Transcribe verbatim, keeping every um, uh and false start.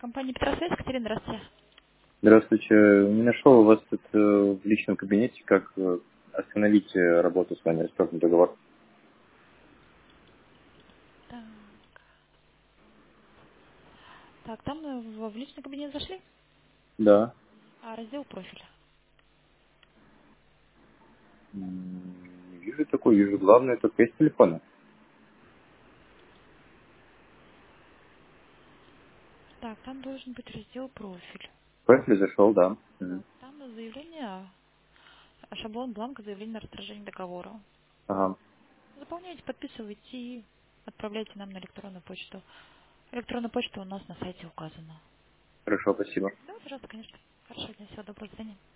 Компания Петросвязь, Екатерина, здравствуйте. Здравствуйте. Не нашел у вас тут э, в личном кабинете, как э, остановить э, работу с вами, расторгнуть договор. Так, так там э, в в личный кабинет зашли, Да. а раздел профиля. М, Не вижу такой, вижу главное только из телефона. Так, там должен быть раздел профиль. Профиль зашел, да. Так, Мгм. там заявление, а, шаблон бланка заявления на расторжение договора. Ага. Заполняйте, подписывайте и отправляйте нам на электронную почту. Электронная почта у нас на сайте указана. Хорошо, спасибо. Да, пожалуйста, конечно. Хорошо, дня, всего доброго, до свидания.